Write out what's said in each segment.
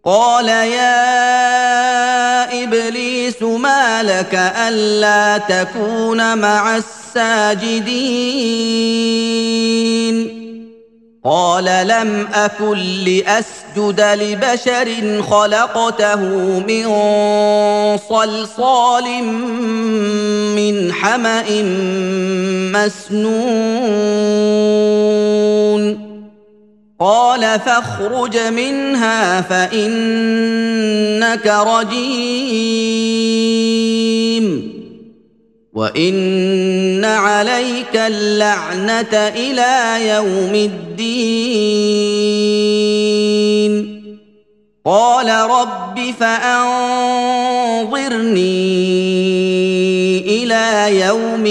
قال يا إبليس ما لك ألا تكون مع الساجدين قال لم أكن لأسجد لبشر خلقته من صلصال من حمأ مسنون قال فاخرج منها فإنك رجيم وإن عليك اللعنة إلى يوم الدين قال رب فأنظرني إلى يوم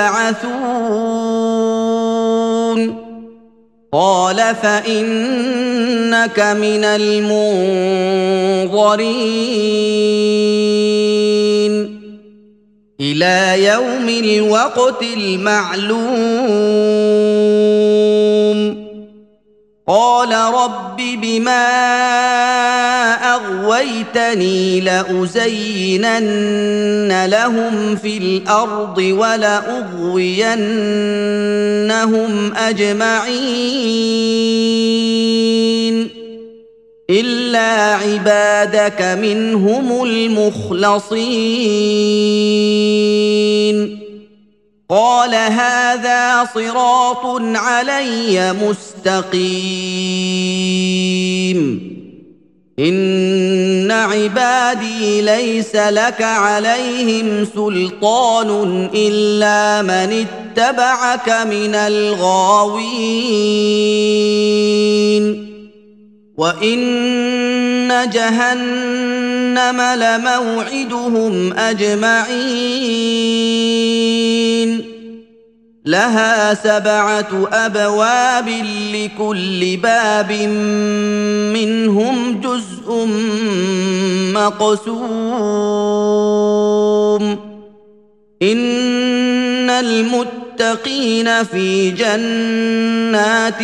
يبعثون قال فإنك من المنظرين إلى يوم الوقت المعلوم قال رب بما أغويتني لأزينن لهم في الأرض ولأغوينهم أجمعين إلا عبادك منهم المخلصين قال هذا صراط علي مستقيم إن عبادي ليس لك عليهم سلطان إلا من اتبعك من الغاوين وإن جهنم لموعدهم أجمعين لها 7 أبواب لكل باب منهم جزء مقسوم إن المتقين في جنات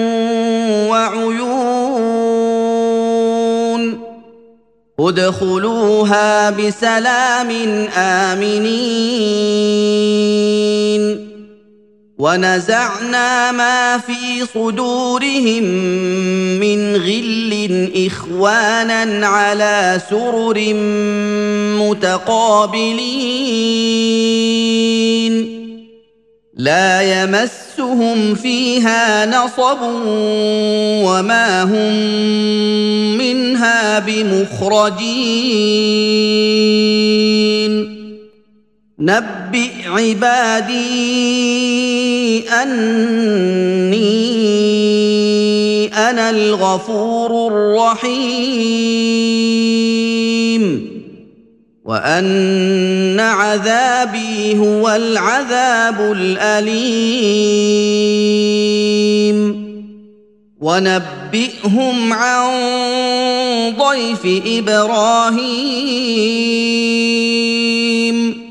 وعيون ادخلوها بسلام آمنين ونزعنا ما في صدورهم من غل إخوانا على سرر متقابلين لا يمسهم فيها نصب وما هم منها بمخرجين نبئ عبادي أني أنا الغفور الرحيم وأن عذابي هو العذاب الأليم ونبئهم عن ضيف إبراهيم